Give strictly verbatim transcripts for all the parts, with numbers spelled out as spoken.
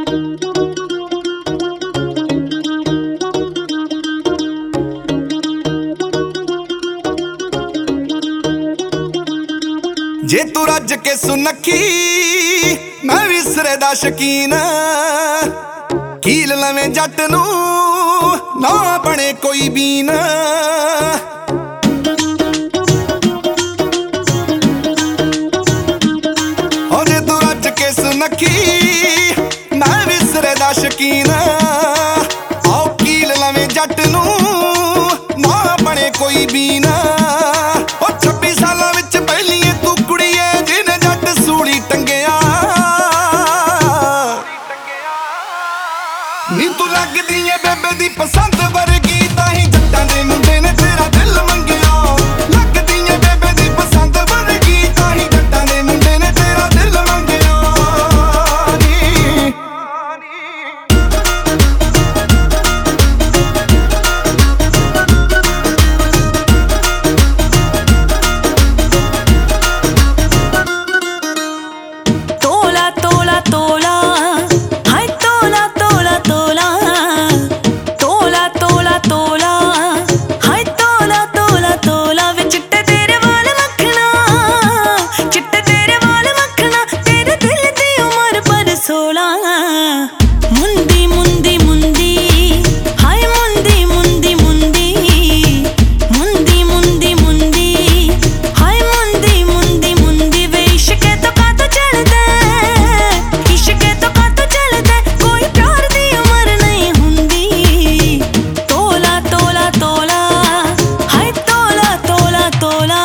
जे तू रज के सुनखी मैं भी सिरे दा शकीन कील लवें जट नू ना बने कोई बीन। ओ जे तू रज के सुनखी मैं भी सिरे दा शकीन आओ कील लवें जट नू ना बने कोई बीन। ओ छब्बी सालां विच पहली तू कुड़िए जिन जट सूली टंगिया नी तू लगदी है बेबे दी पसंद वर्गी ताही जट्टां दे मुंडे ने तेरा दिल मंगिया। लगदी है बेबे दी पसंद वर्गी ताही जट्टां दे मुंडे ने तेरा दिल मंगिया नी। तोला तोला तोला हाय तोला तोला तोला तोला तोला तोला हाय तोला तोला तोला वे चिट्टे तेरे वाल मखना चिट्टे तेरे वाल मखना तेरे दिल दी उमर पर सोला। मुंदी मुंदी मुंदी हाय मुंदी मुंदी मुंदी मुंदी मुंदी मुंदी हाय मुंदी मुंदी मुंदी वे इश्क तो का तो चलदा इश्क तो का तो चलदा कोई प्यार दी उमर नहीं हुंदी। तोला तोला तोला हाय तोला तोला तोला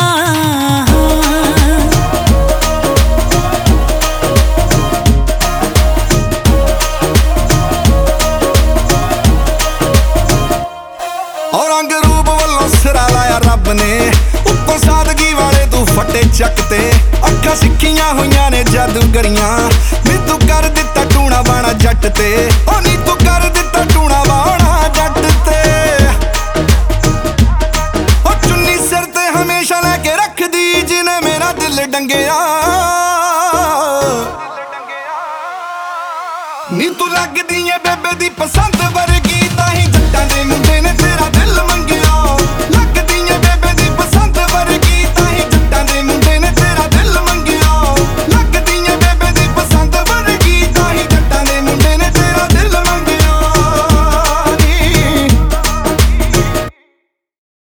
और रंग रूप वालों सिरा लाया रब ने उत्तों सादगी वाले तू फटे चकते अखा सिखियां हुईयां ने जादूगरियां नी तू कर दिता टूणा बाणा जट ते ओ नी तू कर दिता टूणा बाणा जट ते। ओ चुन्नी सिर ते हमेशा लेके रखदी जिने मेरा दिल डंगिया नी तू लगदी है बेबे दी पसंद वर्गी ताही जट्टां दे मुंडे